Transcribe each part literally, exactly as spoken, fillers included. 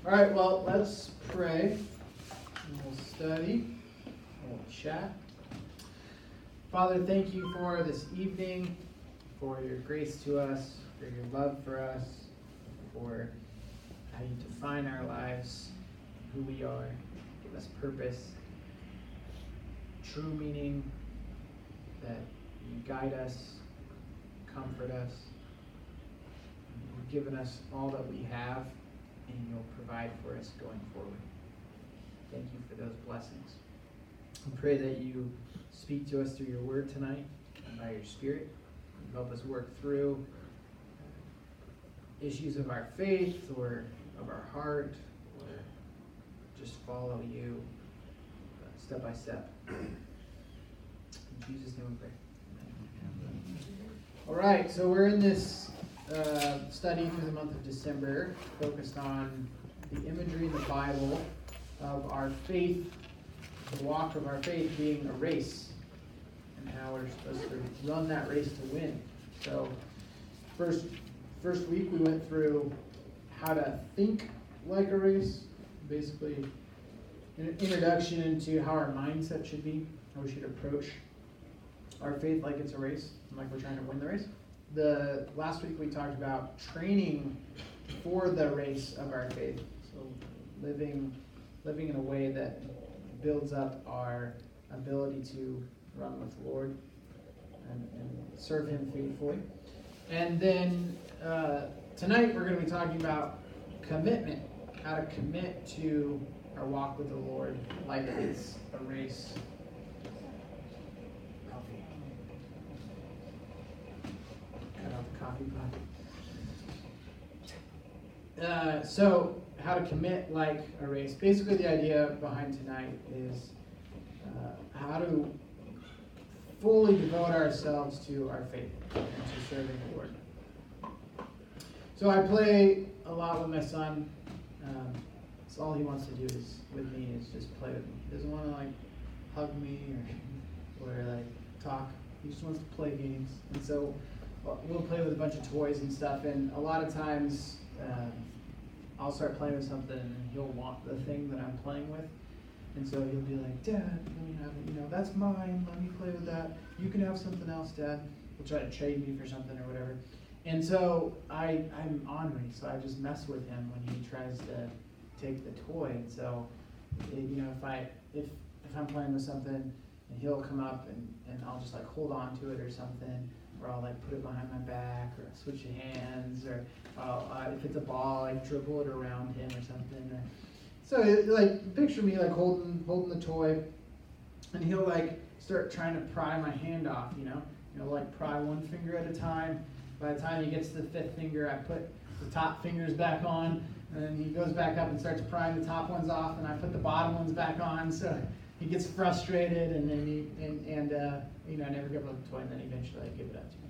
All right, well, let's pray, and we'll study, and we'll chat. Father, thank you for this evening, for your grace to us, for your love for us, for how you define our lives, who we are, give us purpose, true meaning, that you guide us, comfort us. You've given us all that we have, and you'll provide for us going forward. Thank you for those blessings. I pray that you speak to us through your word tonight and by your Spirit. You help us work through issues of our faith or of our heart, or just follow you step by step. In Jesus' name we pray. Amen. All right, so we're in this Uh, study through the month of December, focused on the imagery in the Bible of our faith, the walk of our faith being a race, and how we're supposed to run that race to win. So, first first week we went through how to think like a race, basically an introduction into how our mindset should be, how we should approach our faith like it's a race, like we're trying to win the race. The last week we talked about training for the race of our faith. So living living in a way that builds up our ability to run with the Lord and, and serve Him faithfully. And then uh, tonight we're going to be talking about commitment, how to commit to our walk with the Lord like it's a race. Coffee pot. Uh, so, how to commit like a race. Basically, the idea behind tonight is uh, how to fully devote ourselves to our faith and to serving the Lord. So, I play a lot with my son. Um, so all he wants to do is with me is just play with me. He doesn't want to like hug me or or like talk. He just wants to play games. And so we'll play with a bunch of toys and stuff, and a lot of times um, I'll start playing with something and he'll want the thing that I'm playing with, and so he'll be like, Dad, let me have it, you know, that's mine, let me play with that, you can have something else, Dad. He'll try to trade me for something or whatever, and so I, I'm ornery, so I just mess with him when he tries to take the toy, and so, it, you know, if, I, if, if I'm playing with something and he'll come up and, and I'll just like hold on to it or something, or I'll like put it behind my back, or switch hands, or I'll, uh, if it's a ball, I dribble it around him or something. Or, so it, like picture me like holding holding the toy, and he'll like start trying to pry my hand off. You know, you know, like pry one finger at a time. By the time he gets to the fifth finger, I put the top fingers back on, and then he goes back up and starts prying the top ones off, and I put the bottom ones back on. So he gets frustrated, and then he and and uh, you know I never give up the toy, and then eventually I give it up to him.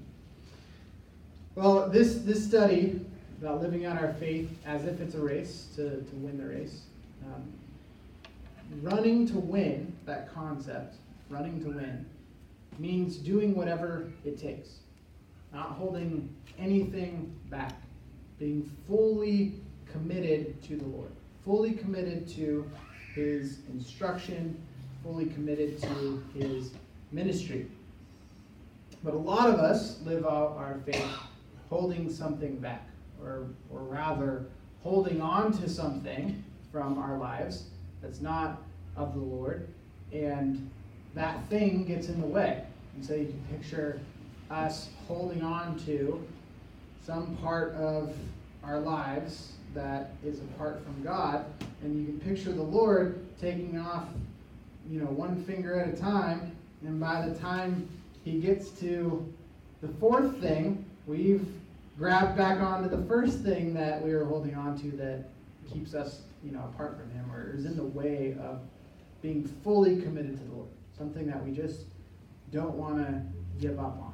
Well, this this study about living out our faith as if it's a race to to win the race, um, running to win. That concept, running to win, means doing whatever it takes, not holding anything back, being fully committed to the Lord, fully committed to His instruction, fully committed to His ministry. But a lot of us live out our faith holding something back, or or rather holding on to something from our lives that's not of the Lord, and that thing gets in the way. And so you can picture us holding on to some part of our lives that is apart from God, and you can picture the Lord taking off, you know, one finger at a time, and by the time He gets to the fourth thing, we've grabbed back onto the first thing that we were holding on to that keeps us, you know, apart from Him, or is in the way of being fully committed to the Lord. Something that we just don't want to give up on.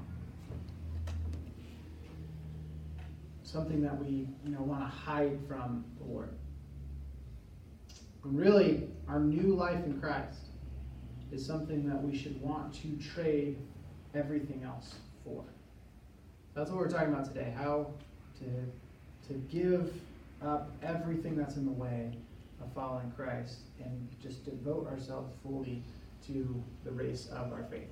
Something that we, you know, want to hide from the Lord. And really, our new life in Christ is something that we should want to trade everything else for. That's what we're talking about today, how to, to give up everything that's in the way of following Christ and just devote ourselves fully to the race of our faith.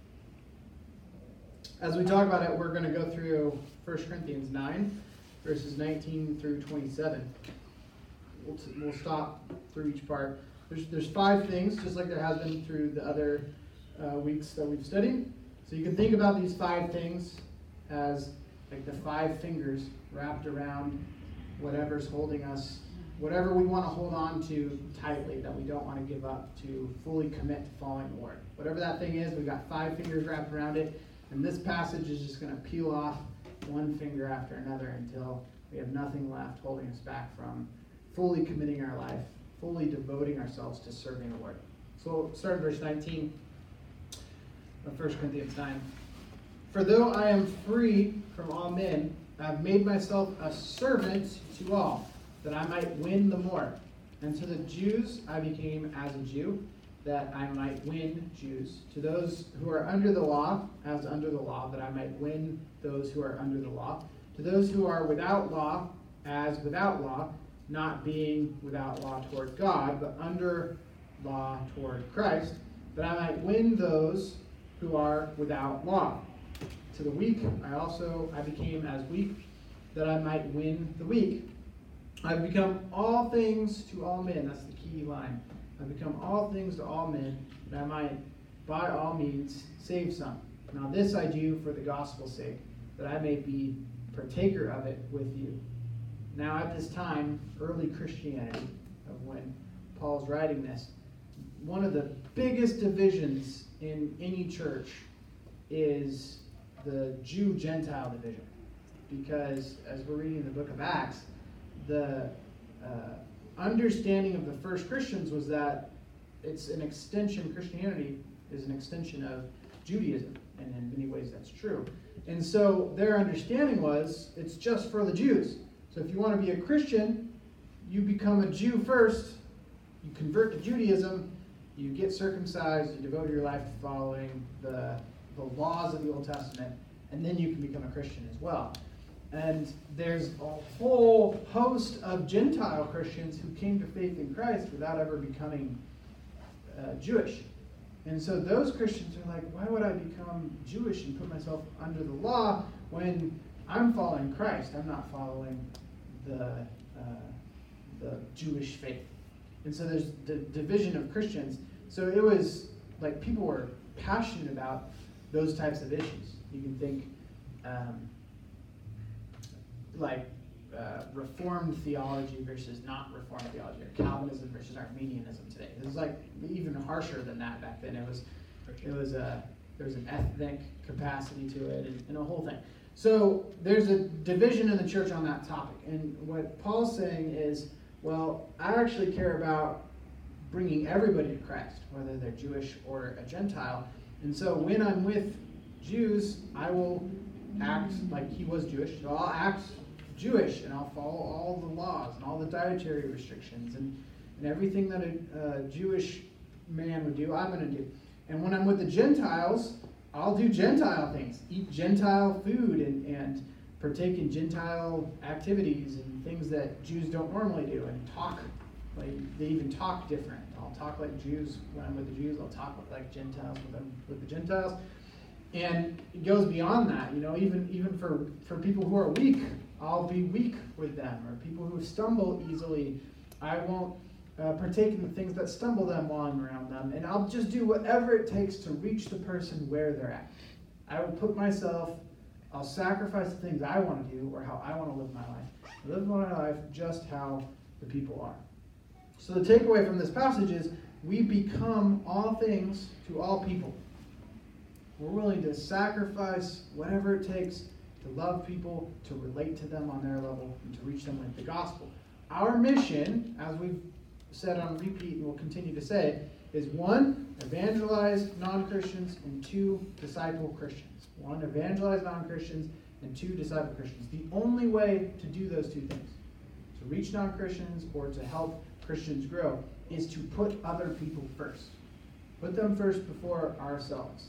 As we talk about it, we're going to go through First Corinthians nine, verses nineteen through twenty-seven. We'll, t- we'll stop through each part. There's, there's five things, just like there has been through the other uh, weeks that we've studied. So you can think about these five things as like the five fingers wrapped around whatever's holding us, whatever we want to hold on to tightly that we don't want to give up to fully commit to following the Lord. Whatever that thing is, we've got five fingers wrapped around it, and this passage is just going to peel off one finger after another until we have nothing left holding us back from fully committing our life, fully devoting ourselves to serving the Lord. So we'll start in verse nineteen of First Corinthians nine. For though I am free from all men, I have made myself a servant to all, that I might win the more. And to the Jews I became as a Jew, that I might win Jews. To those who are under the law, as under the law, that I might win those who are under the law. To those who are without law, as without law, not being without law toward God, but under law toward Christ, that I might win those who are without law. To the weak I also I became as weak, that I might win the weak. I've become all things to all men. That's the key line. I've become all things to all men, that I might by all means save some. Now this I do for the gospel's sake, that I may be partaker of it with you. Now at this time, early Christianity, of when Paul's writing this, one of the biggest divisions in any church is the Jew-Gentile division. Because as we're reading the book of Acts, the uh, understanding of the first Christians was that it's an extension, Christianity is an extension of Judaism, and in many ways that's true. And so their understanding was, it's just for the Jews. So if you want to be a Christian, you become a Jew first, you convert to Judaism, you get circumcised, you devote your life to following the, the laws of the Old Testament, and then you can become a Christian as well. And there's a whole host of Gentile Christians who came to faith in Christ without ever becoming uh, Jewish. And so those Christians are like, why would I become Jewish and put myself under the law when I'm following Christ? I'm not following the uh, the Jewish faith. And so there's the division of Christians. So it was like people were passionate about those types of issues. You can think um, like uh, Reformed theology versus not Reformed theology, or Calvinism versus Arminianism today. It was like even harsher than that back then. It was it was a there was an ethnic capacity to it and, and a whole thing. So there's a division in the church on that topic. And what Paul's saying is, well, I actually care about bringing everybody to Christ, whether they're Jewish or a Gentile. And so when I'm with Jews, I will act like he was Jewish. So I'll act Jewish, and I'll follow all the laws and all the dietary restrictions and, and everything that a, a Jewish man would do, I'm going to do. And when I'm with the Gentiles, I'll do Gentile things, eat Gentile food and, and partake in Gentile activities and things that Jews don't normally do, and talk like they even talk different. I'll talk like Jews when I'm with the Jews. I'll talk like Gentiles when I'm with the Gentiles. And it goes beyond that, you know, even even for, for people who are weak, I'll be weak with them. Or people who stumble easily, I won't uh, partake in the things that stumble them while I'm around them. And I'll just do whatever it takes to reach the person where they're at. I will put myself, I'll sacrifice the things I want to do or how I want to live my life. I live my life just how the people are. So the takeaway from this passage is we become all things to all people. We're willing to sacrifice whatever it takes to love people, to relate to them on their level, and to reach them with the gospel. Our mission, as we've said on repeat and will continue to say, is one, evangelize non-Christians, and two, disciple Christians. One, evangelize non-Christians, and two, disciple Christians. The only way to do those two things, to reach non-Christians or to help Christians grow, is to put other people first. Put them first before ourselves.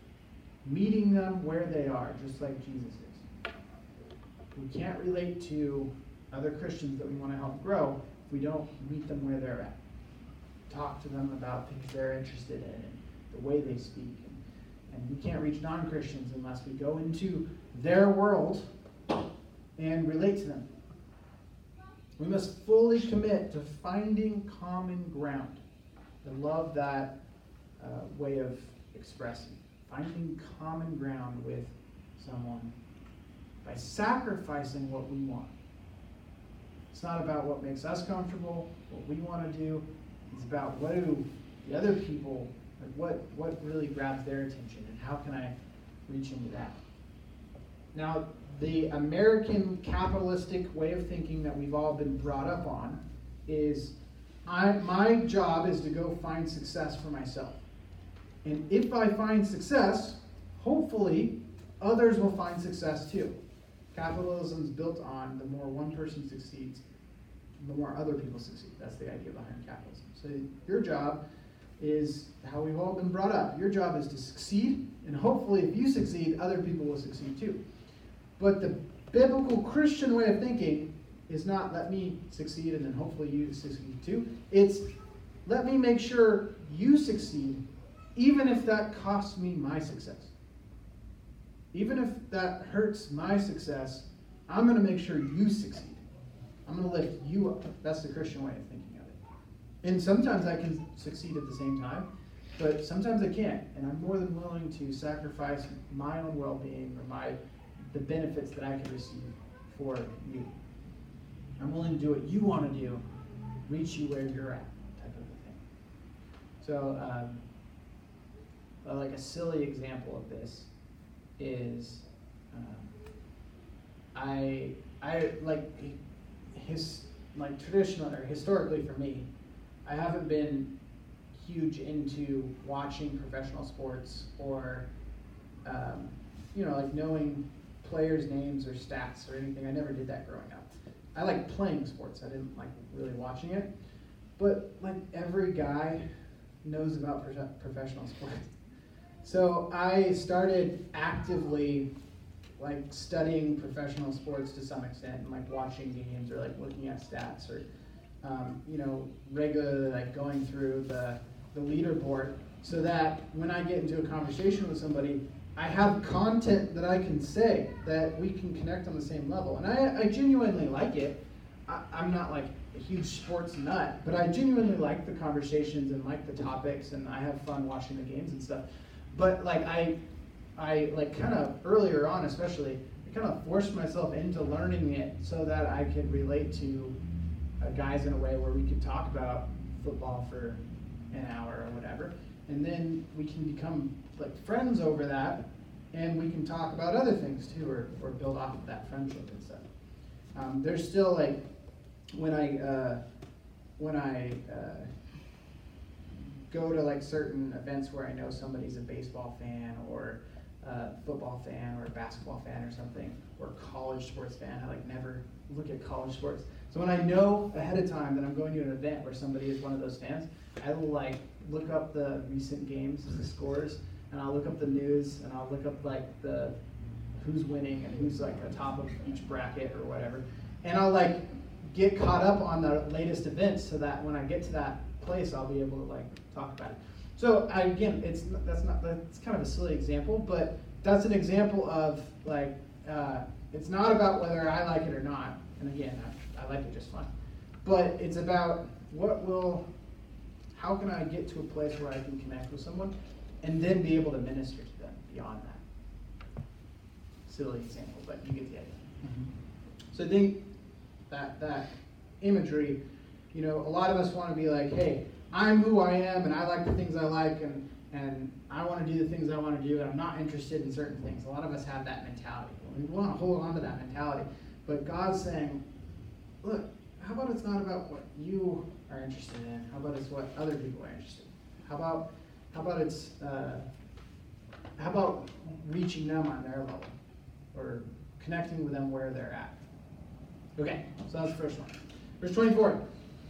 Meeting them where they are, just like Jesus is. We can't relate to other Christians that we want to help grow if we don't meet them where they're at. Talk to them about things they're interested in and the way they speak. And, and we can't reach non-Christians unless we go into their world and relate to them. We must fully commit to finding common ground. I love that uh, way of expressing. Finding common ground with someone by sacrificing what we want. It's not about what makes us comfortable, what we want to do. It's about what do the other people, like what, what really grabs their attention and how can I reach into that. Now, the American capitalistic way of thinking that we've all been brought up on is I, my job is to go find success for myself. And if I find success, hopefully others will find success too. Capitalism is built on the more one person succeeds, the more other people succeed. That's the idea behind capitalism. So your job is how we've all been brought up. Your job is to succeed, and hopefully if you succeed, other people will succeed too. But the biblical Christian way of thinking is not let me succeed and then hopefully you succeed too. It's let me make sure you succeed even if that costs me my success. Even if that hurts my success, I'm going to make sure you succeed. I'm going to lift you up. That's the Christian way of thinking of it. And sometimes I can succeed at the same time, but sometimes I can't. And I'm more than willing to sacrifice my own well-being or my the benefits that I can receive for you. I'm willing to do what you want to do, reach you where you're at, type of a thing. So, um, uh, like a silly example of this is, um, I, I like his like traditional or historically for me, I haven't been huge into watching professional sports or, um, you know, like knowing players' names or stats or anything. I never did that growing up. I like playing sports. I didn't like really watching it. But like every guy knows about pro- professional sports. So I started actively like studying professional sports to some extent and like watching games or like looking at stats or um, you know, regularly like going through the, the leaderboard so that when I get into a conversation with somebody, I have content that I can say that we can connect on the same level. And I, I genuinely like it. I, I'm not like a huge sports nut, but I genuinely like the conversations and like the topics, and I have fun watching the games and stuff. But like I, I like kind of earlier on especially, I kind of forced myself into learning it so that I could relate to uh, guys in a way where we could talk about football for an hour or whatever. And then we can become like friends over that, and we can talk about other things too, or, or build off of that friendship and stuff. Um, there's still like when I uh, when I uh, go to like certain events where I know somebody's a baseball fan or a football fan or a basketball fan or something, or a college sports fan. I like never look at college sports. So when I know ahead of time that I'm going to an event where somebody is one of those fans, I will like look up the recent games, the scores, and I'll look up the news, and I'll look up like the who's winning and who's like atop of each bracket or whatever, and I'll like get caught up on the latest events so that when I get to that place, I'll be able to like talk about it. So I, again, it's that's not that's kind of a silly example, but that's an example of like uh, it's not about whether I like it or not. And again, I, I like it just fine, but it's about what will. How can I get to a place where I can connect with someone and then be able to minister to them beyond that? Silly example, but you get the idea. Mm-hmm. So I think that that imagery, you know, a lot of us want to be like, hey, I'm who I am and I like the things I like and, and I want to do the things I want to do and I'm not interested in certain things. A lot of us have that mentality. We want to hold on to that mentality. But God's saying, look, how about it's not about what you are interested in? How about it's what other people are interested in? How about how about it's uh, how about reaching them on their level or connecting with them where they're at? Okay, so that's the first one. Verse twenty-four.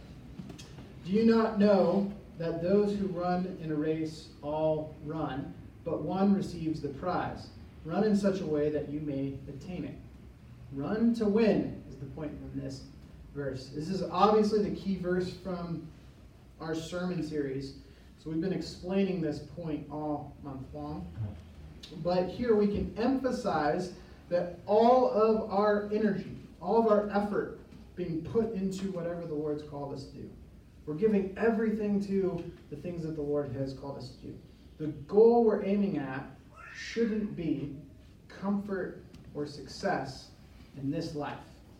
Do you not know that those who run in a race all run, but one receives the prize? Run in such a way that you may attain it. Run to win is the point in this verse. This is obviously the key verse from our sermon series. So we've been explaining this point all month long. But here we can emphasize that all of our energy, all of our effort being put into whatever the Lord's called us to do. We're giving everything to the things that the Lord has called us to do. The goal we're aiming at shouldn't be comfort or success in this life.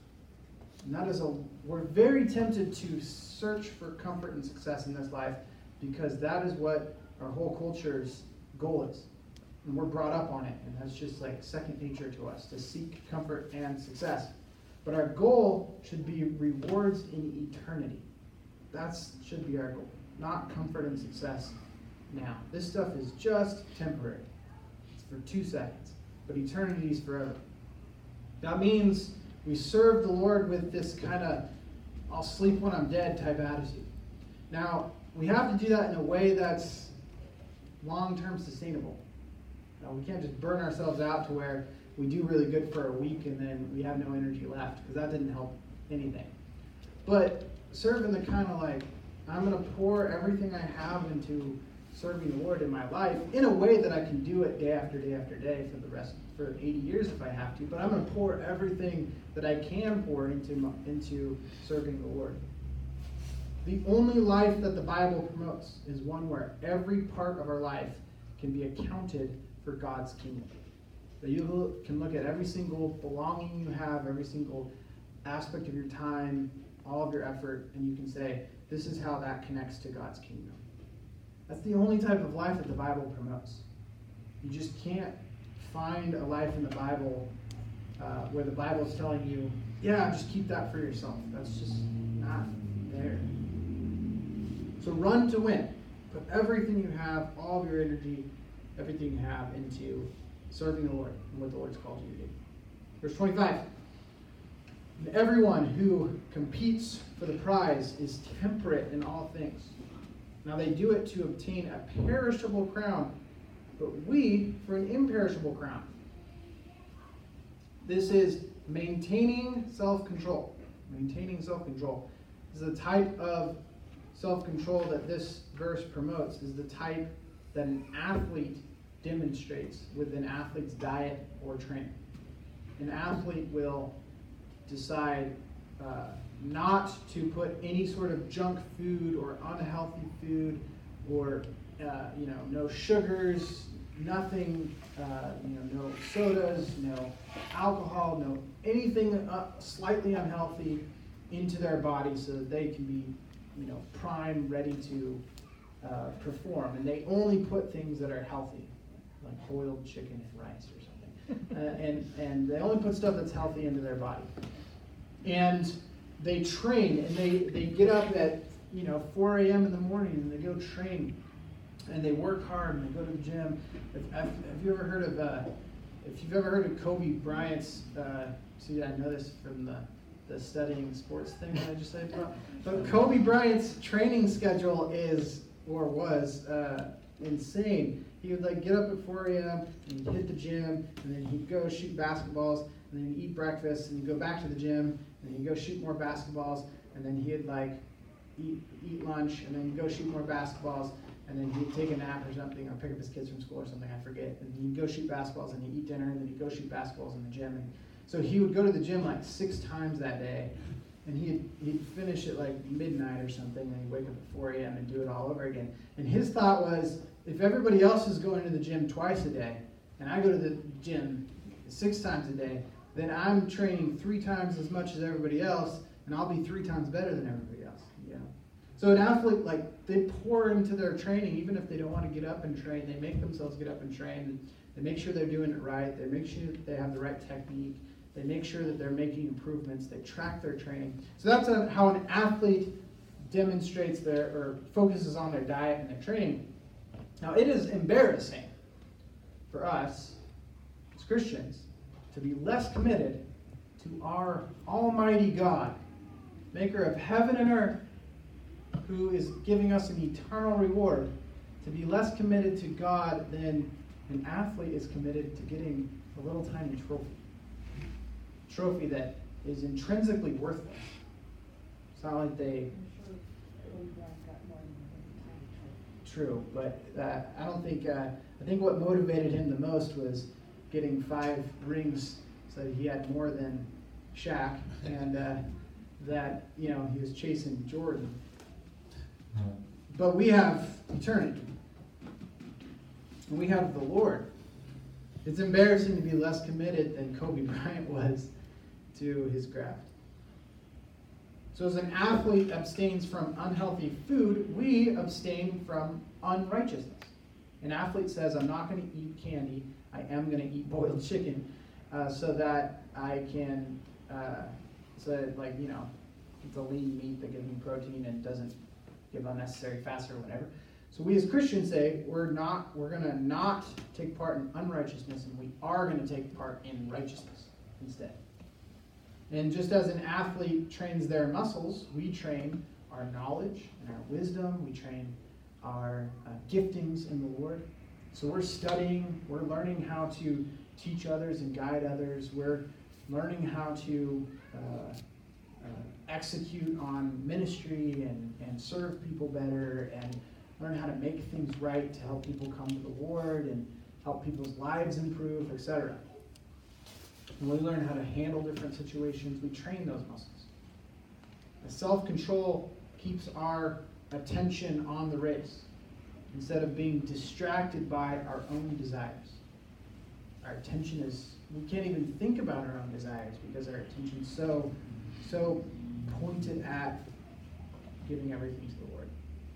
And that is a, we're very tempted to search for comfort and success in this life because that is what our whole culture's goal is. And we're brought up on it, and that's just like second nature to us, to seek comfort and success. But our goal should be rewards in eternity. That should be our goal, not comfort and success now. This stuff is just temporary. It's for two seconds, but eternity is forever. That means we serve the Lord with this kind of, I'll sleep when I'm dead type attitude. Now, we have to do that in a way that's long-term sustainable. Now, we can't just burn ourselves out to where we do really good for a week and then we have no energy left, because that didn't help anything. But serve in the kind of like, I'm going to pour everything I have into serving the Lord in my life in a way that I can do it day after day after day for the rest, for eighty years if I have to. But I'm going to pour everything that I can pour into, into serving the Lord. The only life that the Bible promotes is one where every part of our life can be accounted for God's kingdom. That you can look at every single belonging you have, every single aspect of your time, all of your effort, and you can say, this is how that connects to God's kingdom. That's the only type of life that the Bible promotes. You just can't find a life in the Bible uh, where the Bible is telling you, yeah, just keep that for yourself. That's just not there. So run to win. Put everything you have, all of your energy, everything you have into serving the Lord and what the Lord's called you to do. Verse twenty-five. And everyone who competes for the prize is temperate in all things. Now they do it to obtain a perishable crown, but we for an imperishable crown. This is maintaining self-control. Maintaining self-control. This is the type of self-control that this verse promotes, is the type that an athlete demonstrates with an athlete's diet or training. An athlete will decide uh, not to put any sort of junk food or unhealthy food or uh, you know no sugars, nothing, uh, you know no sodas, no alcohol, no anything uh, slightly unhealthy into their body so that they can be you know prime, ready to uh, perform. And they only put things that are healthy, like boiled chicken and rice or something. uh, and, and they only put stuff that's healthy into their body. And they train, and they, they get up at you know four a.m. in the morning, and they go train, and they work hard, and they go to the gym. If, have, have you ever heard of, uh, if you've ever heard of Kobe Bryant's, uh, see, I know this from the, the studying sports thing that I just said about, but Kobe Bryant's training schedule is, or was, uh, insane. He would like get up at four a.m. and he'd hit the gym, and then he'd go shoot basketballs, and then he'd eat breakfast, and he'd go back to the gym, and then he'd go shoot more basketballs, and then he'd like eat eat lunch, and then he'd go shoot more basketballs, and then he'd take a nap or something, or pick up his kids from school or something, I forget, and he'd go shoot basketballs, and he'd eat dinner, and then he'd go shoot basketballs in the gym. And so he would go to the gym like six times that day, and he'd, he'd finish at like midnight or something, and he'd wake up at four a.m. and do it all over again. And his thought was, if everybody else is going to the gym twice a day, and I go to the gym six times a day, then I'm training three times as much as everybody else, and I'll be three times better than everybody else. You know? So an athlete, like, they pour into their training, even if they don't want to get up and train. They make themselves get up and train. They make sure they're doing it right. They make sure that they have the right technique. They make sure that they're making improvements. They track their training. So that's a, how an athlete demonstrates their, or focuses on their diet and their training. Now, it is embarrassing for us as Christians to be less committed to our Almighty God, maker of heaven and earth, who is giving us an eternal reward, to be less committed to God than an athlete is committed to getting a little tiny trophy. Trophy that is intrinsically worthless. It's not like they... True, but uh, I don't think, uh, I think what motivated him the most was getting five rings so that he had more than Shaq, and uh, that, you know, he was chasing Jordan. But we have eternity. And we have the Lord. It's embarrassing to be less committed than Kobe Bryant was to his craft. So as an athlete abstains from unhealthy food, we abstain from unrighteousness. An athlete says, I'm not going to eat candy, I am going to eat boiled chicken, uh, so that I can, uh, so that, like, you know, it's a lean meat that gives me protein and doesn't give unnecessary fats or whatever. So we as Christians say, we're not, we're going to not take part in unrighteousness, and we are going to take part in righteousness instead. And just as an athlete trains their muscles, we train our knowledge and our wisdom. We train our uh, giftings in the Lord. So we're studying, we're learning how to teach others and guide others. We're learning how to uh, uh, execute on ministry and, and serve people better and learn how to make things right to help people come to the Lord and help people's lives improve, et cetera. And we learn how to handle different situations. We train those muscles. The self-control keeps our attention on the race instead of being distracted by our own desires. Our attention is, we can't even think about our own desires because our attention's so, so pointed at giving everything to the Lord.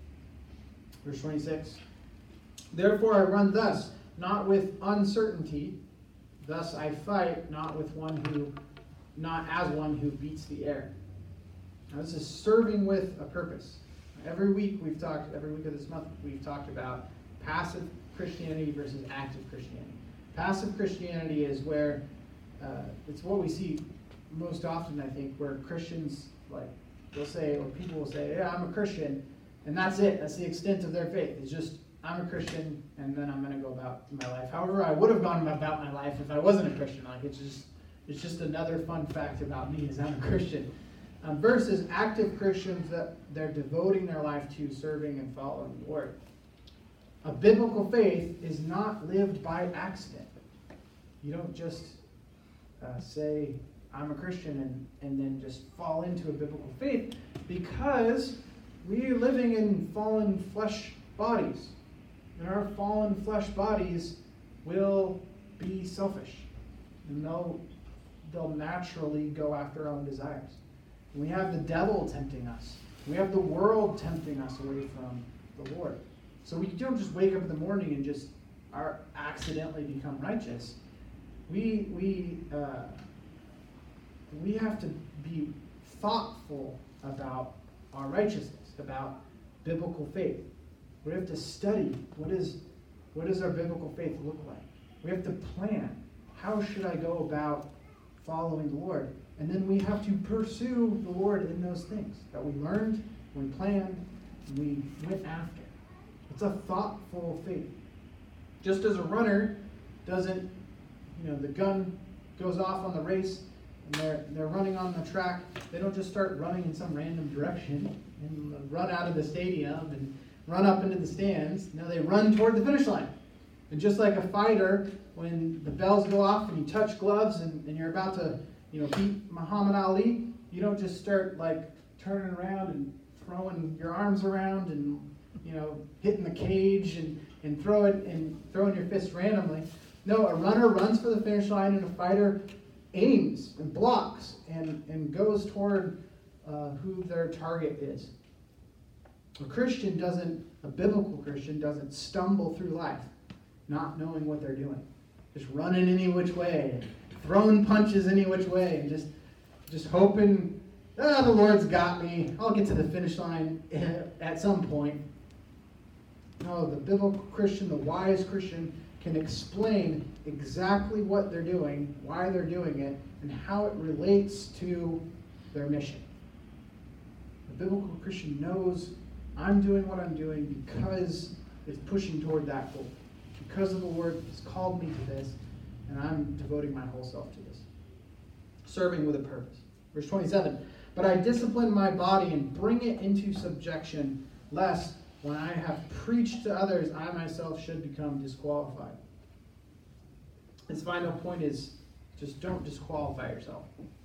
Verse twenty-six, therefore I run thus, not with uncertainty. Thus I fight, not with one who, not as one who beats the air. Now this is serving with a purpose. Every week we've talked, every week of this month we've talked about passive Christianity versus active Christianity. Passive Christianity is where, uh, it's what we see most often, I think, where Christians, like, they'll say, or people will say, yeah, I'm a Christian, and that's it. That's the extent of their faith. It's just, I'm a Christian, and then I'm going to go about my life. However, I would have gone about my life if I wasn't a Christian. Like, it's just, it's just another fun fact about me is I'm a Christian. Um, versus active Christians that they're devoting their life to serving and following the Lord. A biblical faith is not lived by accident. You don't just uh, say, I'm a Christian, and, and then just fall into a biblical faith, because we are living in fallen flesh bodies. And our fallen flesh bodies will be selfish. And they'll, they'll naturally go after our own desires. And we have the devil tempting us. We have the world tempting us away from the Lord. So we don't just wake up in the morning and just are accidentally become righteous. We, we, uh, we have to be thoughtful about our righteousness, about biblical faith. We have to study what is what does our biblical faith look like. We have to plan. How should I go about following the Lord? And then we have to pursue the Lord in those things that we learned, we planned, and we went after. It's a thoughtful faith. Just as a runner doesn't, you know, the gun goes off on the race and they're they're running on the track, they don't just start running in some random direction and run out of the stadium and run up into the stands. No, they run toward the finish line. And just like a fighter, when the bells go off and you touch gloves and, and you're about to, you know, beat Muhammad Ali, you don't just start like turning around and throwing your arms around and, you know, hitting the cage and, and throw it and throwing your fists randomly. No, a runner runs for the finish line, and a fighter aims and blocks and, and goes toward uh, who their target is. A Christian doesn't, a biblical Christian doesn't stumble through life not knowing what they're doing. Just running any which way, throwing punches any which way, and just just hoping, ah, the Lord's got me. I'll get to the finish line at some point. No, the biblical Christian, the wise Christian, can explain exactly what they're doing, why they're doing it, and how it relates to their mission. The biblical Christian knows I'm doing what I'm doing because it's pushing toward that goal. Because of the Lord has called me to this, and I'm devoting my whole self to this. Serving with a purpose. Verse twenty-seven, But I discipline my body and bring it into subjection, lest when I have preached to others, I myself should become disqualified. His final point is just don't disqualify yourself.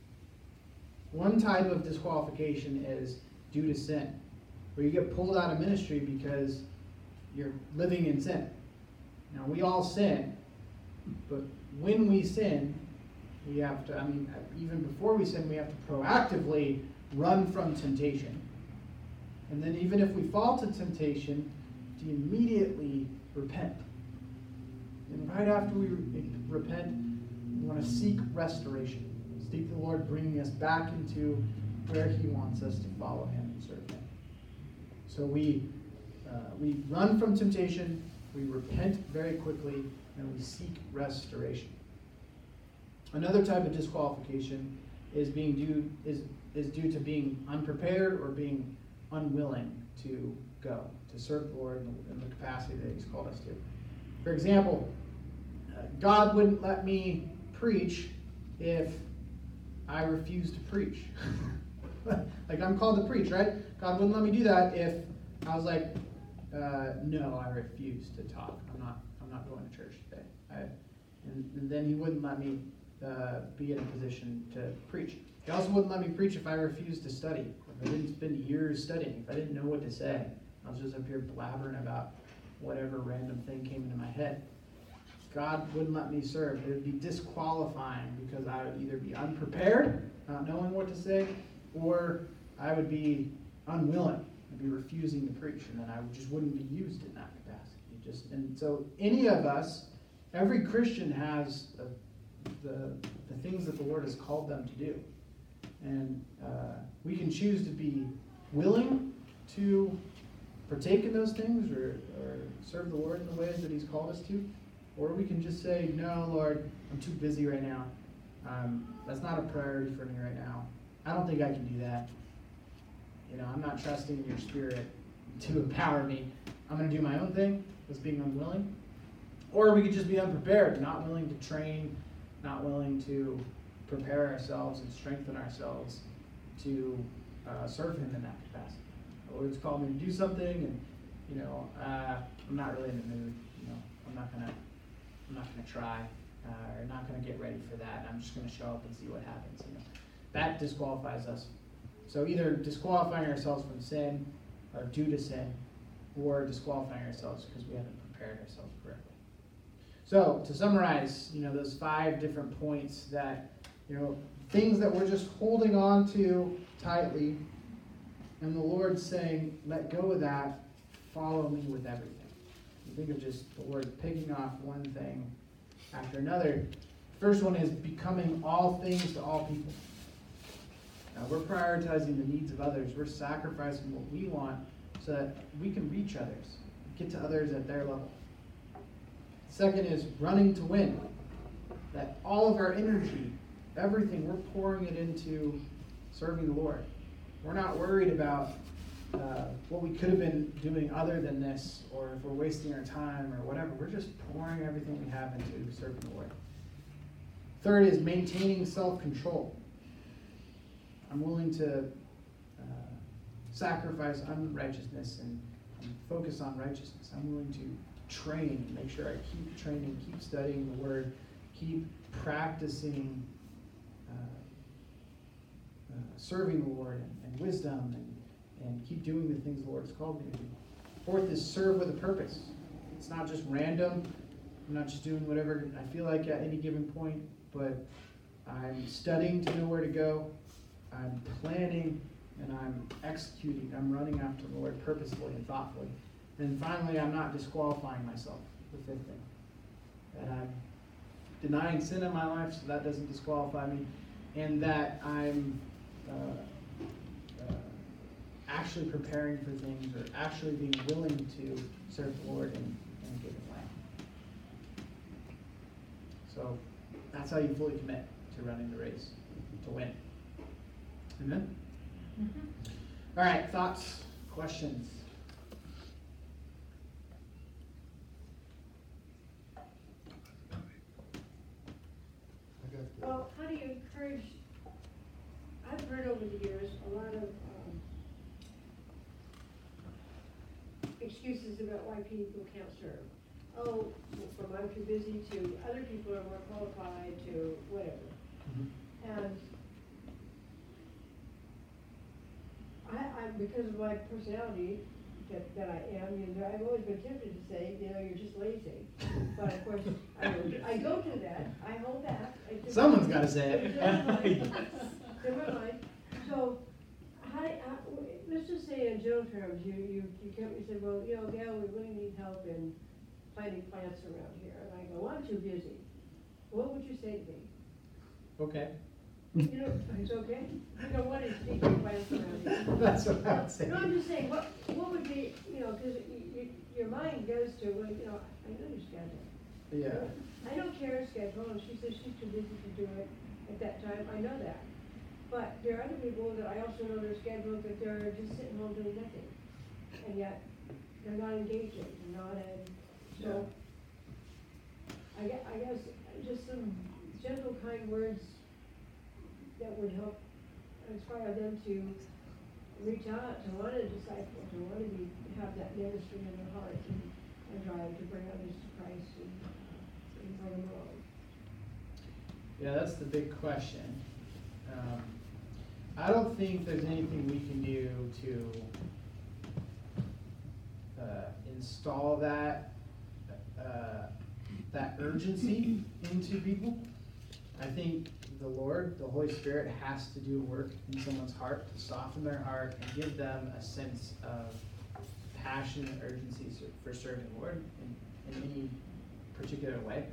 One type of disqualification is due to sin, where you get pulled out of ministry because you're living in sin. Now, we all sin, but when we sin, we have to, I mean, even before we sin, we have to proactively run from temptation. And then even if we fall to temptation, to immediately repent. And right after we re- repent, we want to seek restoration. Seek the Lord bringing us back into where he wants us to follow him and serve him. So we uh, we run from temptation, we repent very quickly, and we seek restoration. Another type of disqualification is being due is is due to being unprepared or being unwilling to go to serve the Lord in the, in the capacity that he's called us to. For example, uh, God wouldn't let me preach if I refuse to preach. Like, I'm called to preach, right? God wouldn't let me do that if I was like, uh, no, I refuse to talk. I'm not. I'm not going to church today. I, and, and then He wouldn't let me uh, be in a position to preach. He also wouldn't let me preach if I refused to study. If I didn't spend years studying. If I didn't know what to say, I was just up here blabbering about whatever random thing came into my head. God wouldn't let me serve. It would be disqualifying because I would either be unprepared, not knowing what to say, or I would be unwilling. I'd be refusing to preach, and then I just wouldn't be used in that capacity. Just and so any of us, every Christian has a, the the things that the Lord has called them to do, and uh, we can choose to be willing to partake in those things or, or serve the Lord in the ways that He's called us to. Or we can just say, no, Lord, I'm too busy right now. Um, that's not a priority for me right now. I don't think I can do that. You know, I'm not trusting in your Spirit to empower me. I'm going to do my own thing. That's being unwilling. Or we could just be unprepared, not willing to train, not willing to prepare ourselves and strengthen ourselves to uh, serve Him in that capacity. The Lord's called me to do something, and, you know, uh, I'm not really in the mood. You know, I'm not going to I'm not going to try, uh, or not going to get ready for that. I'm just going to show up and see what happens. You know, that disqualifies us. So either disqualifying ourselves from sin, or due to sin, or disqualifying ourselves because we haven't prepared ourselves correctly. So to summarize, you know, those five different points that, you know, things that we're just holding on to tightly, and the Lord's saying, let go of that, follow me with everything. Think of just the Lord picking off one thing after another. First one is becoming all things to all people. Now, we're prioritizing the needs of others. We're sacrificing what we want so that we can reach others, get to others at their level. Second is running to win. That all of our energy, everything, we're pouring it into serving the Lord. We're not worried about Uh, what we could have been doing other than this, or if we're wasting our time or whatever. We're just pouring everything we have into serving the Lord. Third is maintaining self-control. I'm willing to uh, sacrifice unrighteousness and, and focus on righteousness. I'm willing to train, make sure I keep training, keep studying the Word, keep practicing uh, uh, serving the Lord and, and wisdom and and keep doing the things the Lord has called me to do. Fourth is serve with a purpose. It's not just random. I'm not just doing whatever I feel like at any given point, but I'm studying to know where to go. I'm planning, and I'm executing. I'm running after the Lord purposefully and thoughtfully. And finally, I'm not disqualifying myself, the fifth thing. That I'm denying sin in my life, so that doesn't disqualify me. And that I'm uh, actually preparing for things, or actually being willing to serve the Lord in, in a given way. So that's how you fully commit to running the race, to win. Amen? Mm-hmm. All right, thoughts, questions? Well, how do you encourage other heard over the years a lot of um, excuses about why people can't serve. Oh, from I'm too busy to other people are more qualified to whatever. Mm-hmm. And I, I, because of my personality that, that I am, you know, I've always been tempted to say, you know, you're just lazy. But of course, I, don't, I go to that. I hold back. I do Someone's got to say it. It's in my mind. It's in my mind. So, how, how, let's just say in general terms, you, you, you come and say, well, you know, Gail, we really need help in planting plants around here. And I go, I'm too busy. What would you say to me? Okay. You know, it's okay. You don't want to speak your plants around here. That's what I would say. No, I'm just saying, what, what would be, you know, because you, your mind goes to, well, you know, I know your schedule. Yeah. I don't care her schedule, and she says she's too busy to do it at that time. I know that. But there are other people that I also know their schedule, that they're just sitting home doing nothing. And yet, they're not engaging, they're not in, so, I guess, I guess, just some gentle, kind words that would help inspire them to reach out, to want to disciple, to want to be, have that ministry in their heart and, and drive to bring others to Christ and, uh, and bring them along. Yeah, that's the big question. Um, I don't think there's anything we can do to uh, install that uh, that urgency into people. I think the Lord, the Holy Spirit, has to do work in someone's heart to soften their heart and give them a sense of passion and urgency for serving the Lord in, in any particular way.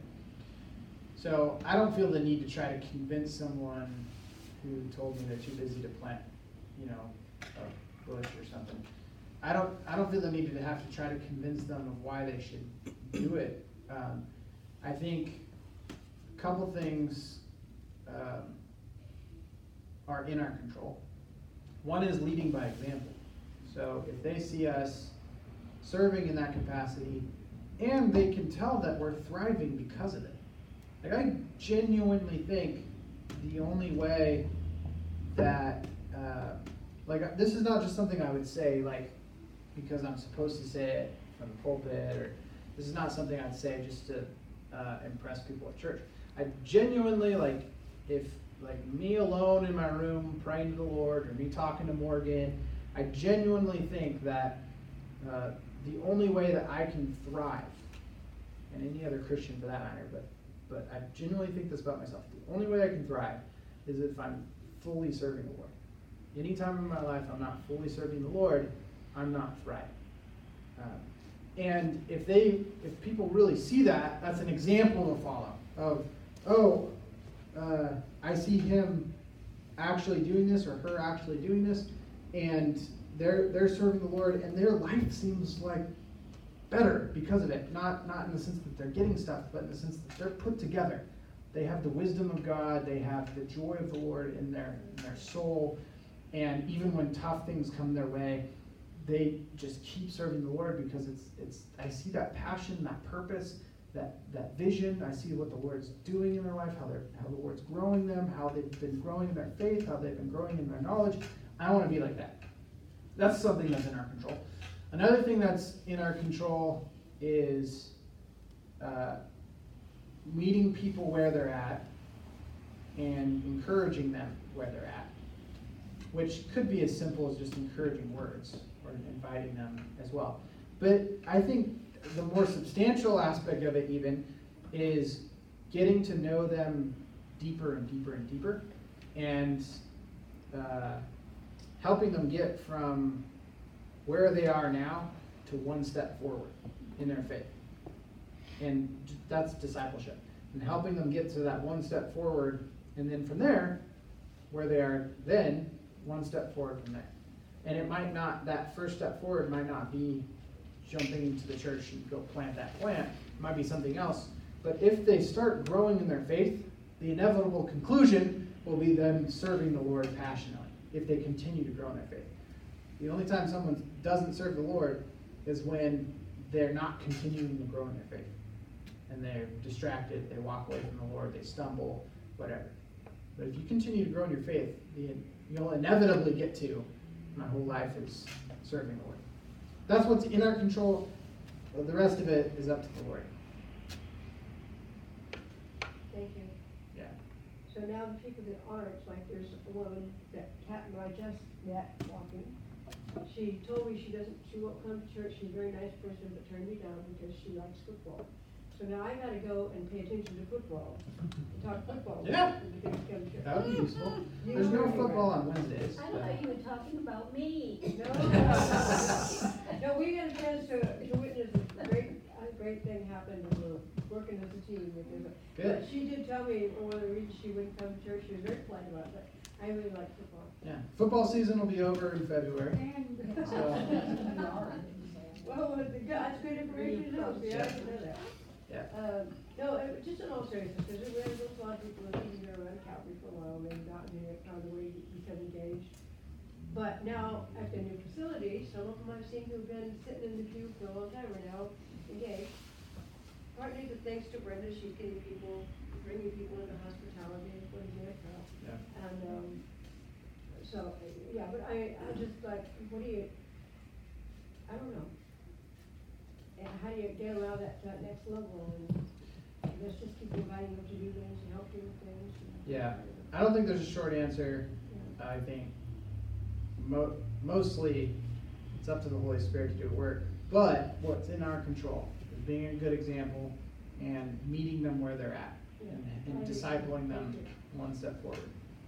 So I don't feel the need to try to convince someone who told me they're too busy to plant, you know, a bush or something. I don't. I don't feel the need to have to try to convince them of why they should do it. Um, I think a couple things um, are in our control. One is leading by example. So if they see us serving in that capacity, and they can tell that we're thriving because of it. Like, I genuinely think the only way that, uh, like, this is not just something I would say, like, because I'm supposed to say it from the pulpit, or this is not something I'd say just to uh, impress people at church. I genuinely, like, if, like, me alone in my room praying to the Lord, or me talking to Morgan, I genuinely think that uh, the only way that I can thrive, and any other Christian for that matter, but but I genuinely think this about myself. The only way I can thrive is if I'm fully serving the Lord. Anytime in my life I'm not fully serving the Lord, I'm not thriving. Um, and if they, if people really see that, that's an example to follow of, oh, uh, I see him actually doing this or her actually doing this, and they're they're serving the Lord, and their life seems like better because of it. Not not in the sense that they're getting stuff, but in the sense that they're put together. They have the wisdom of God. They have the joy of the Lord in their in their soul. And even when tough things come their way, they just keep serving the Lord because it's it's. I see that passion, that purpose, that that vision. I see what the Lord's doing in their life, how they're how the Lord's growing them, how they've been growing in their faith, how they've been growing in their knowledge. I want to be like that. That's something that's in our control. Another thing that's in our control is uh, meeting people where they're at and encouraging them where they're at, which could be as simple as just encouraging words or inviting them as well. But I think the more substantial aspect of it even is getting to know them deeper and deeper and deeper, and uh, helping them get from where they are now to one step forward in their faith. And that's discipleship. And helping them get to that one step forward, and then from there, where they are then, one step forward from there. And it might not, that first step forward might not be jumping into the church and go plant that plant. It might be something else. But if they start growing in their faith, the inevitable conclusion will be them serving the Lord passionately, if they continue to grow in their faith. The only time someone doesn't serve the Lord is when they're not continuing to grow in their faith. And they're distracted, they walk away from the Lord, they stumble, whatever. But if you continue to grow in your faith, the you'll inevitably get to, my whole life is serving the Lord. That's what's in our control. The rest of it is up to the Lord. Thank you. Yeah. So now the people that aren't, like there's a woman that Kat and I just met walking. She told me she doesn't, she won't come to church, she's a very nice person, but turned me down because she likes football. So now I gotta go and pay attention to football, and talk football. Yeah. And because come to church. That would be useful. You There's no are football right. on Wednesdays. I but- thought you were talking about me. No, no, we got a chance to, to witness a great, a great thing happen, and we're working as a team with her. Good. But she did tell me one of the reasons she wouldn't come to church, she was very polite about it, but I really like football. Yeah. Football season will be over in February. So- Well, with the, that's good information to know, see, I didn't know that. Yeah. Um, no, uh, just in all seriousness, because we have a lot of people that have been around Calvary for a while, and they've not been found a way to become engaged. But now, at the new facility, some of them I've seen who've been sitting in the pew for a long time are now engaged. Partly the thanks to Brenda, she's getting people, bringing people into hospitality, and putting in a crowd. Yeah. And, um, so, uh, yeah, but I, I just like, what do you, I don't know. And how do you get around that, that next level, and I guess just keep inviting them to do things and help do things. and- Yeah. I don't think there's a short answer. Yeah. I think mo- mostly it's up to the Holy Spirit to do work. But what's in our control is being a good example and meeting them where they're at Yeah. and, I and agree. discipling them Thank you. one step forward.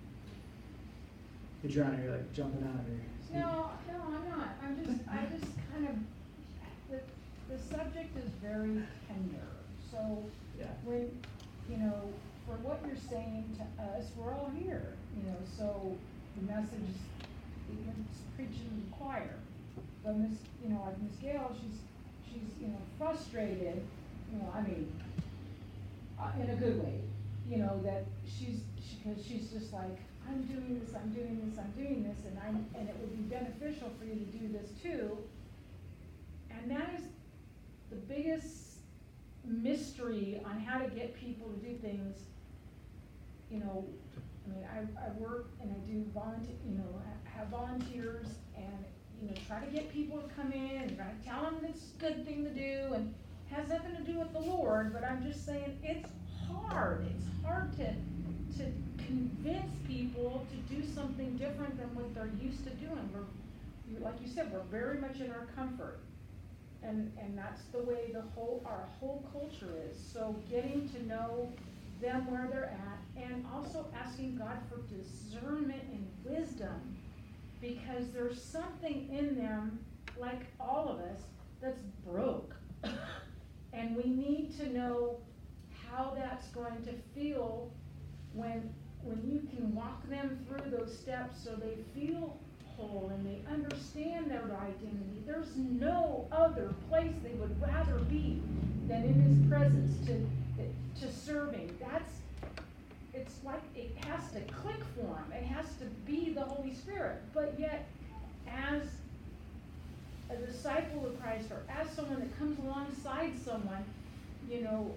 Adriana, you're like jumping out of your seat. No, no, I'm not. I'm just, I just kind of, the, the subject is very tender. So Yeah. when, you know, for what you're saying to us, we're all here, you know, so the message is, you're preaching to the choir. But Miss, you know, like Miss Gail, she's, she's, you know, frustrated, you know, I mean, uh, in a good way, you know, that she's, she, cause she's just like, I'm doing this, I'm doing this, I'm doing this, and I'm, and it would be beneficial for you to do this too. And that is the biggest mystery on how to get people to do things. You know, I mean, I, I work and I do volunteer, you know, ha- have volunteers and, you know, try to get people to come in and try to tell them it's a good thing to do and has nothing to do with the Lord, but I'm just saying it's hard. It's hard to, to convince people to do something different than what they're used to doing. We're, you- like you said, we're very much in our comfort. And, and that's the way the whole, our whole culture is. So getting to know them where they're at and also asking God for discernment and wisdom, because there's something in them, like all of us, that's broke. And we need to know how that's going to feel when, when you can walk them through those steps so they feel whole and they understand their identity. There's no other place they would rather be than in His presence to, to serving. That's, it's like it has to click for them. It has to be the Holy Spirit. But yet, as a disciple of Christ or as someone that comes alongside someone, you know,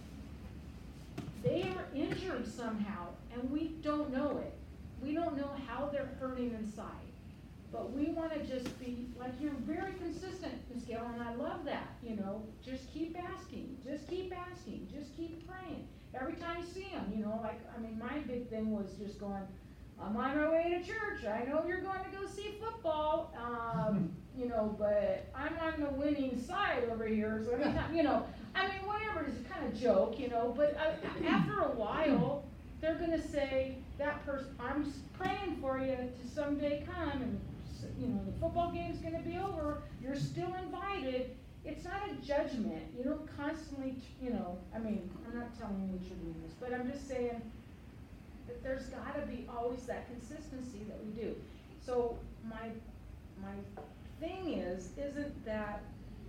they are injured somehow and we don't know it. We don't know how they're hurting inside. But we want to just be, like, you're very consistent, Miz Gail, and I love that, you know. Just keep asking, just keep asking, just keep praying. Every time you see them, you know, like, I mean, my big thing was just going, I'm on my way to church. I know you're going to go see football, um, you know, but I'm on the winning side over here. So every time, you know, I mean, whatever, it's kind of joke, you know, but uh, after a while, they're going to say, that person, I'm praying for you to someday come, and, you know, the football game's going to be over. You're still invited. It's not a judgment. You don't constantly, you know, I mean, I'm not telling you what you're doing this, but I'm just saying that there's got to be always that consistency that we do. So my my thing is, isn't that,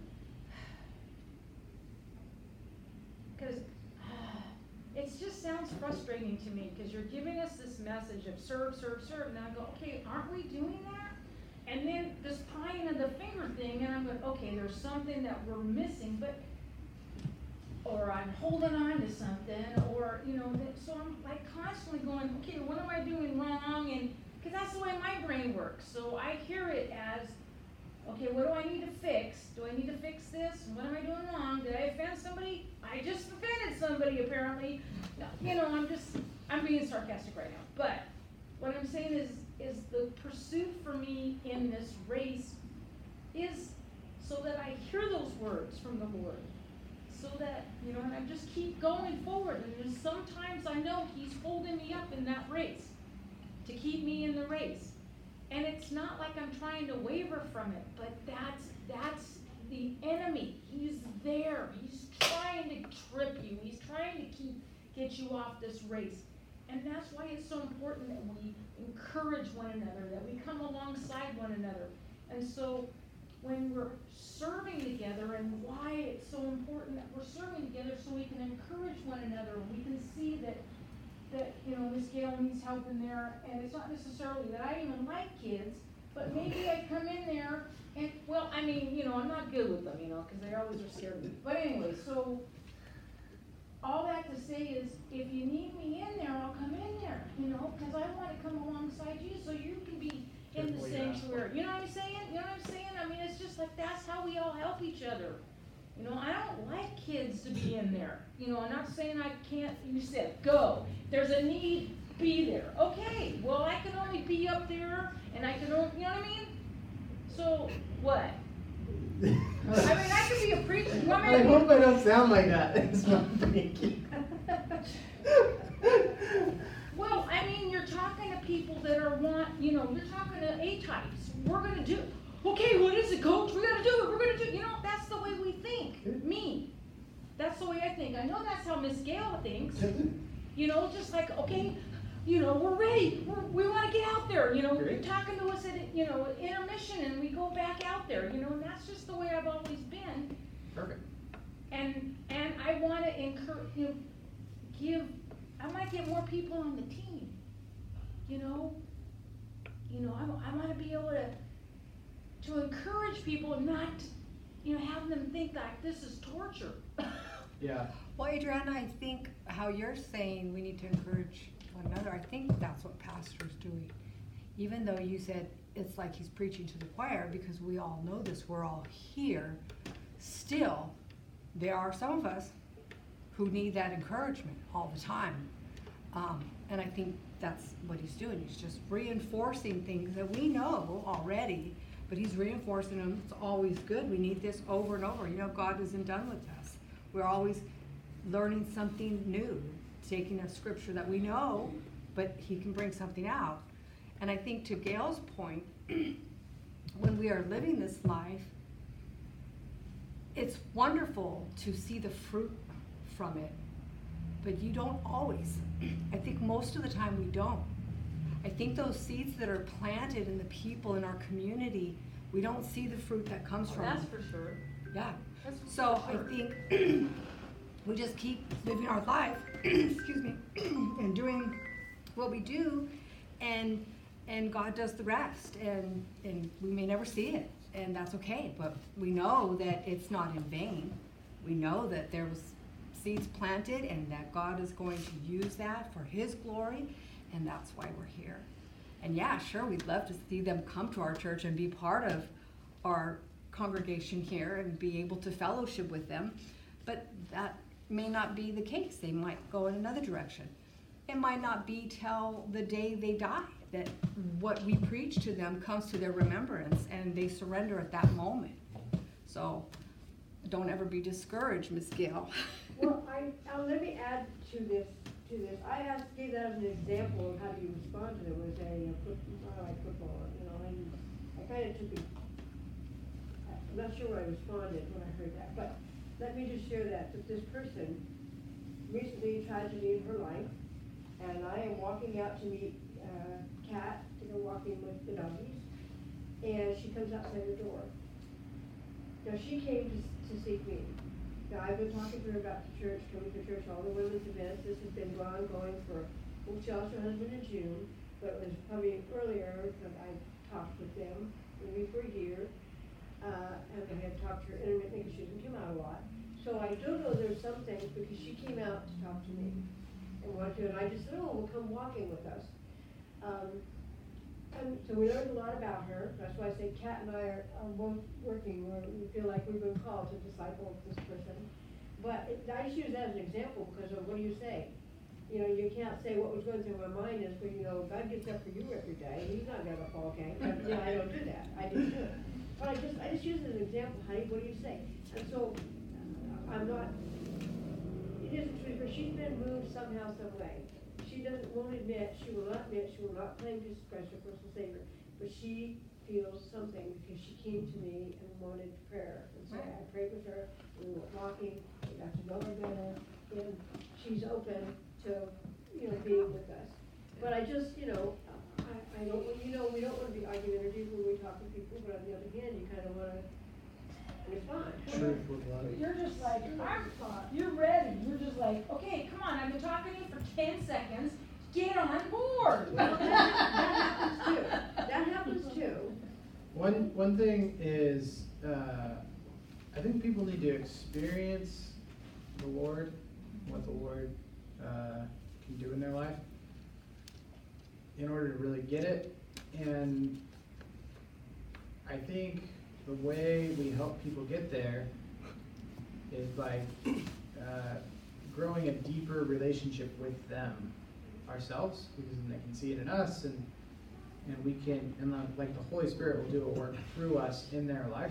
because it just sounds frustrating to me, because you're giving us this message of serve, serve, serve, and I go, okay, aren't we doing that? And then this prying of the finger thing, and I'm going, okay, there's something that we're missing, but, or I'm holding on to something, or, you know, that, so I'm like constantly going, okay, what am I doing wrong? And because that's the way my brain works. So I hear it as, okay, what do I need to fix? Do I need to fix this? What am I doing wrong? Did I offend somebody? I just offended somebody, apparently. No, you know, I'm just, I'm being sarcastic right now. But what I'm saying is, is the pursuit for me in this race is so that I hear those words from the Lord. So that, you know, and I just keep going forward. And there's sometimes I know He's holding me up in that race to keep me in the race. And it's not like I'm trying to waver from it, but that's that's the enemy. He's there. He's trying to trip you. He's trying to keep get you off this race. And that's why it's so important that we encourage one another, that we come alongside one another. And so when we're serving together, and why it's so important that we're serving together, so we can encourage one another, and we can see that that, you know, Miss Gail needs help in there, and it's not necessarily that I even like kids, but maybe I come in there, and, well, I mean, you know, I'm not good with them, you know, because they always are scared of me. But anyway, so, all that to say is, if you need me in there, I'll come in there, you know, because I want to come alongside you, so you can be in the sanctuary. You know what I'm saying? You know what I'm saying? I mean, it's just like, that's how we all help each other. You know, I don't like kids to be in there. You know, I'm not saying I can't, you said, go. There's a need, be there. Okay, well, I can only be up there, and I can only, you know what I mean? So, what? I mean, I could be a preacher. You want me to I be- hope I don't sound like that. That's what I'm thinking. Well, I mean, you're talking to people that are want, you know, you're talking to A-types. We're gonna do, okay, what is it, coach? We gotta do it. We're gonna do, you know, that's the way we think. Me. That's the way I think. I know that's how Miss Gail thinks. You know, just like, okay, you know, we're ready. We're, we want to get out there. You know, Great. you're talking to us at, you know, intermission, and we go back out there. You know, and that's just the way I've always been. Perfect. And and I want to encourage, you know, give. I might get more people on the team. You know, you know, I, I want to be able to to encourage people, and not, you know, have them think like this is torture. Yeah. Well, Adriana, I think how you're saying we need to encourage one another, I think that's what Pastor's doing. Even though you said it's like he's preaching to the choir, because we all know this, we're all here, still, there are some of us who need that encouragement all the time. Um, and I think that's what he's doing. He's just reinforcing things that we know already, but he's reinforcing them. It's always good. We need this over and over. You know, God isn't done with us. We're always learning something new, taking a scripture that we know, but he can bring something out. And I think to Gail's point, when we are living this life, it's wonderful to see the fruit from it, but you don't always. I think most of the time we don't. I think those seeds that are planted in the people in our community, we don't see the fruit that comes from That's them. for sure. Yeah. That's So for I sure. think we just keep living our life, excuse me, and doing what we do, and and God does the rest, and and we may never see it, and that's okay. But we know that it's not in vain. We know that there was seeds planted, and that God is going to use that for His glory, and that's why we're here. And yeah, sure, we'd love to see them come to our church and be part of our congregation here and be able to fellowship with them, but that may not be the case. They might go in another direction. It might not be till the day they die that what we preach to them comes to their remembrance and they surrender at that moment. So don't ever be discouraged, Miss Gail. Well, I, uh, let me add to this, to this. I asked, gave that as an example of how do you respond to them with a, uh, foot, uh, like football, you know, and I kind of took it, I'm not sure what I responded when I heard that, but let me just share that, that this person recently tried to leave her life, and I am walking out to meet, uh, Kat, to go walking with the doggies, and she comes outside the door. Now, she came to, to seek me. Now, I've been talking to her about the church, coming to church, all the women's events. This has been ongoing for, well, she lost her husband in June, but it was probably earlier that I talked with them, maybe for a year. Uh, and I had talked to her intermittently because she doesn't come out a lot. So I do know there's some things because she came out to talk to me and wanted to, and I just said, oh, well, come walking with us. Um, Um, so we learned a lot about her, that's why I say Kat and I are, are both working, where we feel like we've been called to disciple this person. But it, I just use that as an example, because of what do you say? You know, you can't say what was going through my mind is, well, you know, God gets up for you every day, he's not gonna have a fall game, but, you know, I don't do that, I didn't do it. But I just, I just use it as an example, honey, what do you say? And so, uh, I'm not, it isn't true, but she's been moved somehow, some way. She doesn't, won't admit, she will not admit, she will not claim Jesus Christ her personal Savior, but she feels something because she came to me and wanted prayer. And so I prayed with her, we were walking, we got to know her better, and she's open to, you know, being with us. But I just, you know, I, I don't, you know, we don't want to be argumentative when we talk to people, but on the other hand, you kind of want to respond. Truth with love. You're just like, I'm, you're ready, you're just like, okay, come on, I've been talking to you for ten seconds, get on board. Well, that, that happens too, that happens too. One, one thing is, uh, I think people need to experience the Lord, what the Lord, uh, can do in their life in order to really get it. And I think the way we help people get there is by, uh, growing a deeper relationship with them ourselves, because then they can see it in us, and and we can, and the, like the Holy Spirit will do a work through us in their life.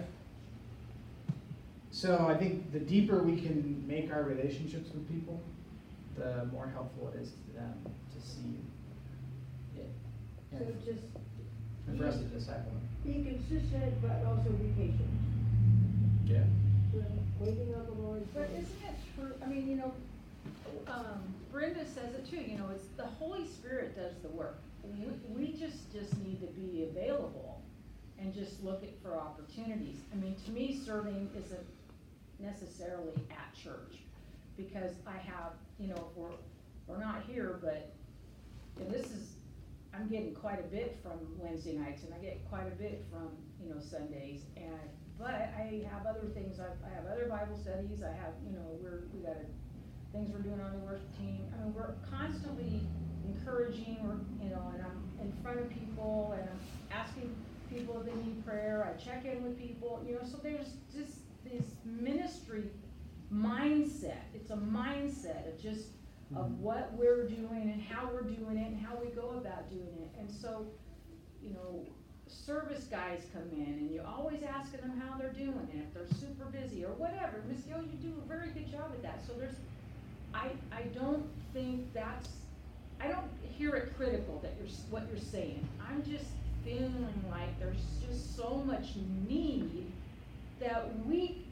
So I think the deeper we can make our relationships with people, the more helpful it is to them to see it. So And, just and for us to disciple them. be consistent, but also be patient. Yeah. We're waiting on the Lord. But isn't it true, I mean, you know, um, Brenda says it too, you know, it's, the Holy Spirit does the work. We, we just, just need to be available and just look at for opportunities. I mean, to me, serving isn't necessarily at church, because I have, you know, if we're, we're not here, but, and this is, I'm getting quite a bit from Wednesday nights, and I get quite a bit from, you know, Sundays, and, but I have other things, I, I have other Bible studies, I have, you know, we're, we got a, things we're doing on the worship team. I mean, we're constantly encouraging, or, you know, and I'm in front of people, and I'm asking people if they need prayer, I check in with people, you know, so there's just this ministry mindset, it's a mindset of just, of Mhm. what we're doing and how we're doing it and how we go about doing it. And so, you know, service guys come in and you're always asking them how they're doing, and if they're super busy or whatever. Miss Gill, you do a very good job at that. So there's, I, I don't think that's, I don't hear it critical that you're, s- what you're saying. I'm just feeling like there's just so much need that we,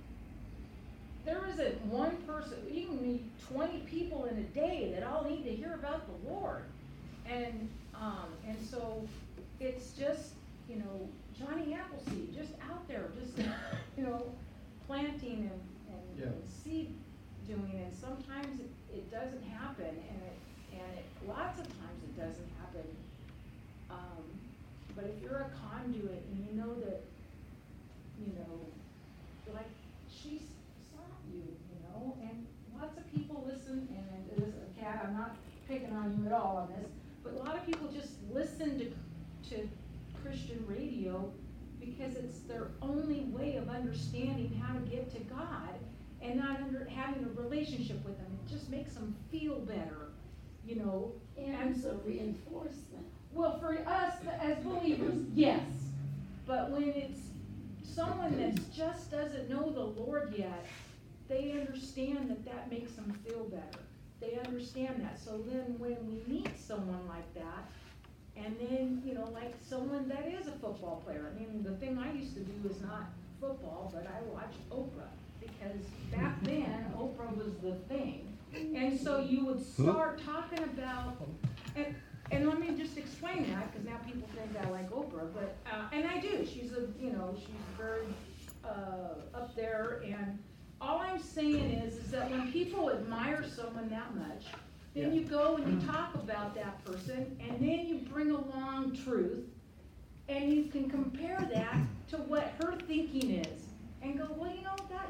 there isn't one person, you can meet twenty people in a day that all need to hear about the Lord. And, um, and so it's just, you know, Johnny Appleseed, just out there, just, you know, planting and, and, Yeah. and seed doing, and sometimes it, it doesn't happen, and it, and it, lots of times it doesn't happen. Um, but if you're a conduit and you know that, you know, like, she saw you, you know, and lots of people listen, and it is a cat, I'm not picking on you at all on this, but a lot of people just listen to, to Christian radio because it's their only way of understanding how to get to God, and not under, having a relationship with Him. It just makes them feel better, you know. And it's a reinforcement. Well, for us as believers, yes, but when it's someone that just doesn't know the Lord yet, they understand that that makes them feel better. They understand that. So then when we meet someone like that, and then, you know, like someone that is a football player. I mean, the thing I used to do is not football, but I watched Oprah, because back then, Oprah was the thing. And so you would start talking about, and, and let me just explain that, because now people think I like Oprah, but, uh, and I do. She's a, you know, she's very, uh, up there, and all I'm saying is, is that when people admire someone that much, then Yeah. you go and you talk about that person, and then you bring along truth, and you can compare that to what her thinking is, and go, well, you know, that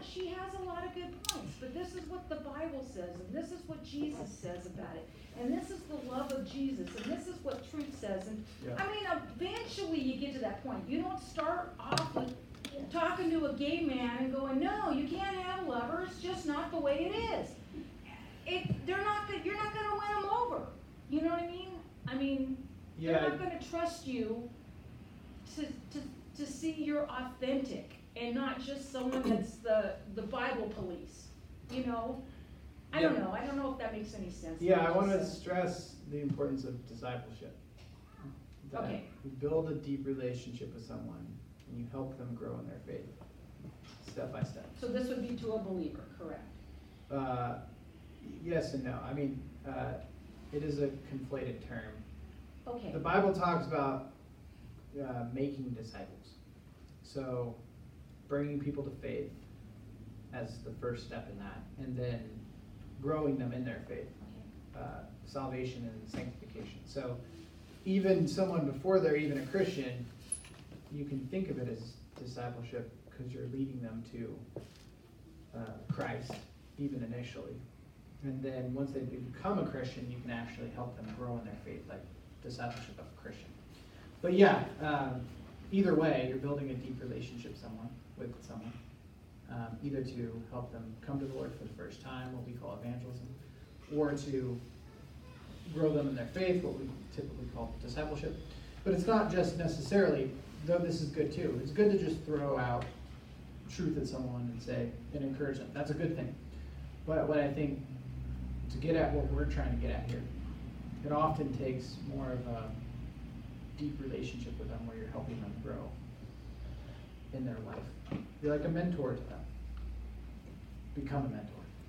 she has a lot of good points, but this is what the Bible says, and this is what Jesus says about it, and this is the love of Jesus, and this is what truth says, and, Yeah. I mean, eventually you get to that point. You don't start off with talking to a gay man and going, no, you can't have a lover, it's just not the way it is. It, they're not, go- you're not gonna win them over, you know what I mean? I mean, they're Yeah. not gonna trust you to, to, to see you're authentic and not just someone that's the, the Bible police, you know? I don't Yeah. know, I don't know if that makes any sense. Yeah, I what want to just said. stress the importance of discipleship. That Okay. You build a deep relationship with someone and you help them grow in their faith, step by step. So this would be to a believer, correct? Uh, yes and no. I mean, uh, it is a conflated term. Okay, The Bible talks about uh, making disciples. So bringing people to faith as the first step in that, and then growing them in their faith, okay, uh, salvation and sanctification. So even someone before they're even a Christian, you can think of it as discipleship because you're leading them to uh, Christ, even initially. And then once they become a Christian, you can actually help them grow in their faith, like discipleship of a Christian. But yeah, um, either way, you're building a deep relationship someone with someone, um, either to help them come to the Lord for the first time, what we call evangelism, or to grow them in their faith, what we typically call discipleship. But it's not just necessarily, though this is good too, it's good to just throw out truth at someone and say, and encourage them. That's a good thing. But what I think, to get at what we're trying to get at here, it often takes more of a deep relationship with them where you're helping them grow in their life. You're like a mentor to them. Become a mentor.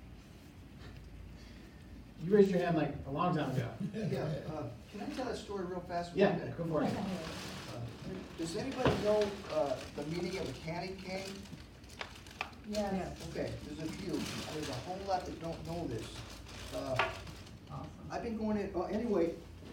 You raised your hand like a long time ago. Yeah, uh, can I tell a story real fast? for Yeah, one minute? go for it. Uh, Does anybody know, uh, the meaning of candy cane? yes. Okay, there's a few, there's a whole lot that don't know this. Uh, I've been going in, uh, anyway,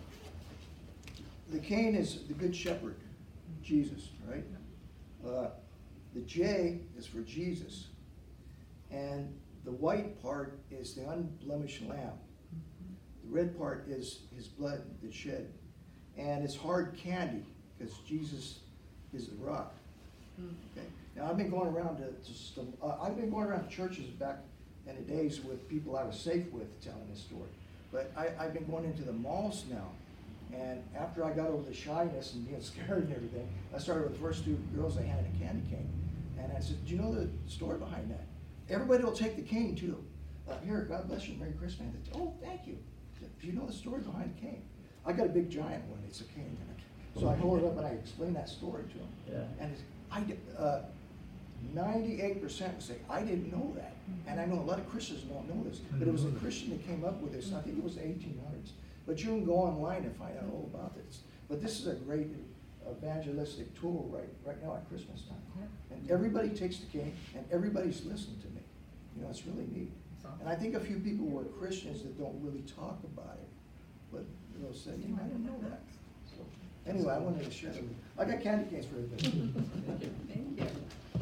the cane is the good shepherd, Jesus, right? Uh, the J is for Jesus. And the white part is the unblemished lamb. The red part is his blood that's shed. And it's hard candy, because Jesus is the rock. Okay. Now, I've been going around to, to some, uh, I've been going around to churches back in the days with people I was safe with telling this story. But I, I've been going into the malls now. And after I got over the shyness and being scared and everything, I started with the first two girls I handed a candy cane. And I said, do you know the story behind that? Everybody will take the cane too. Uh, here, God bless you, Merry Christmas. I said, oh, thank you. I said, do you know the story behind the cane? I got a big giant one, it's a cane. So I hold it up and I explain that story to them. Yeah. And it's, I, did- uh, ninety-eight percent would say, I didn't know that. And I know a lot of Christians don't know this, but it was a Christian that came up with this, I think it was the eighteen hundreds. But you can go online and find out all about this. But this is a great evangelistic tool right, right now at Christmas time. And everybody takes the cane and everybody's listening to me. You know, it's really neat. And I think a few people were Christians that don't really talk about it, but they'll say, you know, I didn't know that. So, anyway, I wanted to share it with you. I got candy canes for everybody. Thank you. Thank you.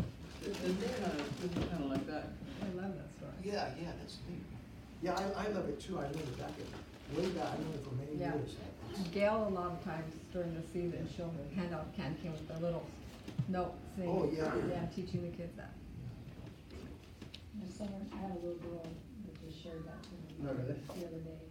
It's kind of like that. I love that story. Yeah, yeah, that's neat. Yeah, I, I love it too. I know the back of it. Way back, I know it for many Yeah. years. Gail, a lot of times during the season, she'll hand out candy cane with a little note saying. Oh, yeah. Yeah, teaching the kids that. And someone, I had a little girl that just shared that to me Oh, really? the other day.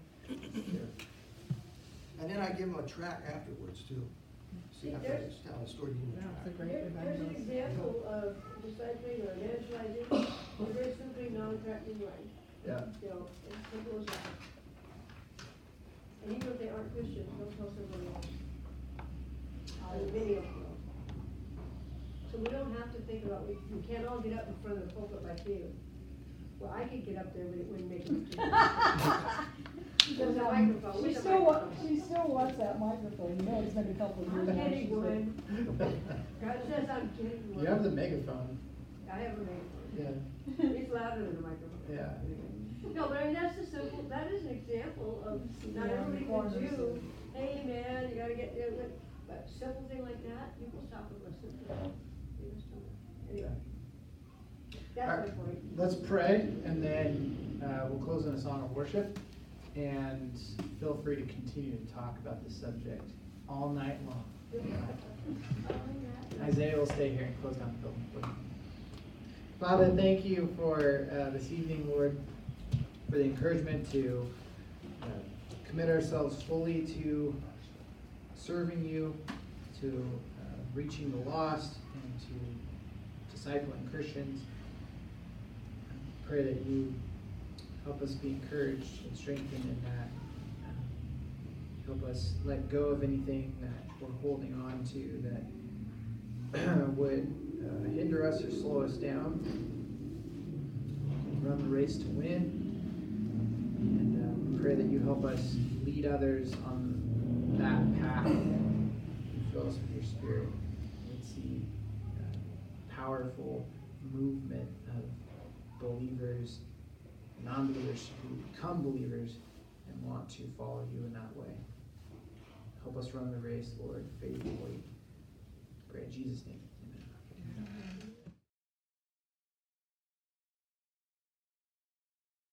And then I give them a track afterwards too. See, after I just tell a story, give them a That's a track. great There- There's an evangelist. example of discipling or evangelizing in a very simply non-threatening way. Yeah. You know, as simple as that. And even if they aren't Christians, they'll tell somebody else. Uh, many of them will. So we don't have to think about, we, we can't all get up in front of the pulpit like you. Well, I could get up there, but it wouldn't make much difference. There's a microphone, She with a still, wa- microphone. she still wants that microphone, you know, it's been a couple of years. I'm now kidding, she's like- Gwen. God says I'm kidding, Gwen. You have the megaphone. I have a megaphone. Yeah. It's louder than a microphone. Yeah. No, but I mean, that's a simple, that is an example of, not Yeah, everybody corners can do, of- hey, man, you gotta get there, but, but simple thing like that, people stop and listen to it. They just don't. Anyway. That's my point. Let's pray, and then uh, we'll close in a song of worship. And feel free to continue to talk about this subject all night long. Isaiah will stay here and close down the building. Father, thank you for uh, this evening, Lord, for the encouragement to uh, commit ourselves fully to serving you, to uh, reaching the lost, and to discipling Christians. I pray that you help us be encouraged and strengthened in that. Help us let go of anything that we're holding on to that would uh, hinder us or slow us down. Run the race to win. And uh, we pray that you help us lead others on that path. And fill us with your spirit. We'd see uh, powerful movement of believers, non-believers who become believers and want to follow you in that way. Help us run the race, Lord, faithfully. Pray in Jesus' name.